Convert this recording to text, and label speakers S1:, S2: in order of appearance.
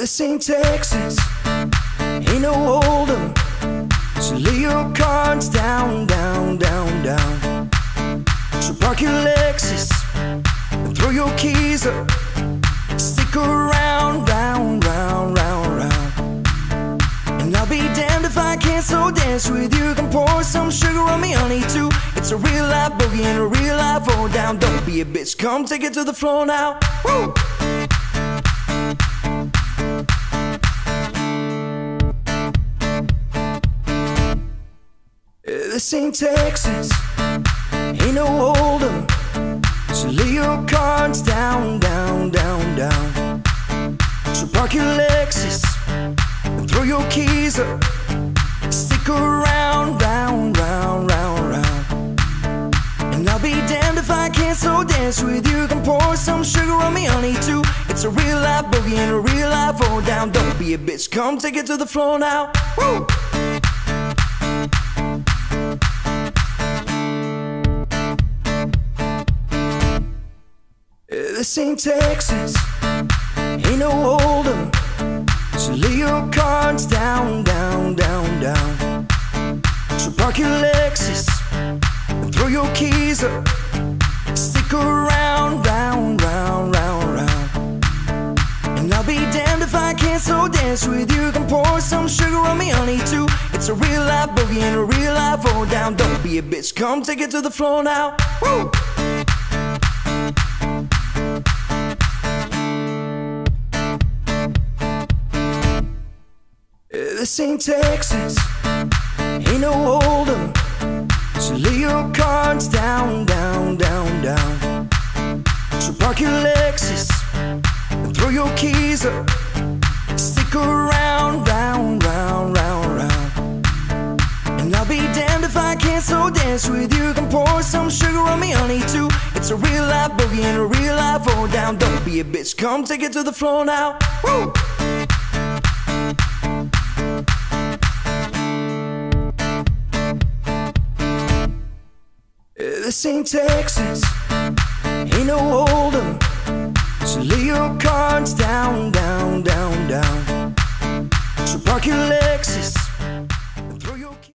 S1: This ain't Texas, ain't no hold'em. So lay your cards down, down, down, down. So park your Lexus and throw your keys up. Stick around, round, round, round, round. And I'll be damned if I can't so dance with you. Can pour some sugar on me, honey, too. It's a real life boogie and a real life roll down. Don't be a bitch, come take it to the floor now. Woo! This ain't Texas, ain't no hold'em. So lay your cards down, down, down, down. So park your Lexus and throw your keys up. Stick around, round, round, round, round. And I'll be damned if I can't so dance with you. Can pour some sugar on me, honey, too. It's a real life boogie and a real life roll down. Don't be a bitch, come take it to the floor now. Woo! This ain't Texas, ain't no hold'em. So lay your cards down, down, down, down. So park your Lexus and throw your keys up. Stick around, round, round, round, round. And I'll be damned if I can't so dance with you. Can pour some sugar on me, honey, too. It's a real life boogie and a real life roll down. Don't be a bitch, come take it to the floor now. Woo! This ain't Texas, ain't no hold'em. So lay your cards down, down, down, down. So park your Lexus and throw your keys up. Stick around, round, round, round, round. And I'll be damned if I can't so dance with you. Can pour some sugar on me, honey, too. It's a real life boogie and a real life roll down. Don't be a bitch, come take it to the floor now. Woo! This ain't Texas,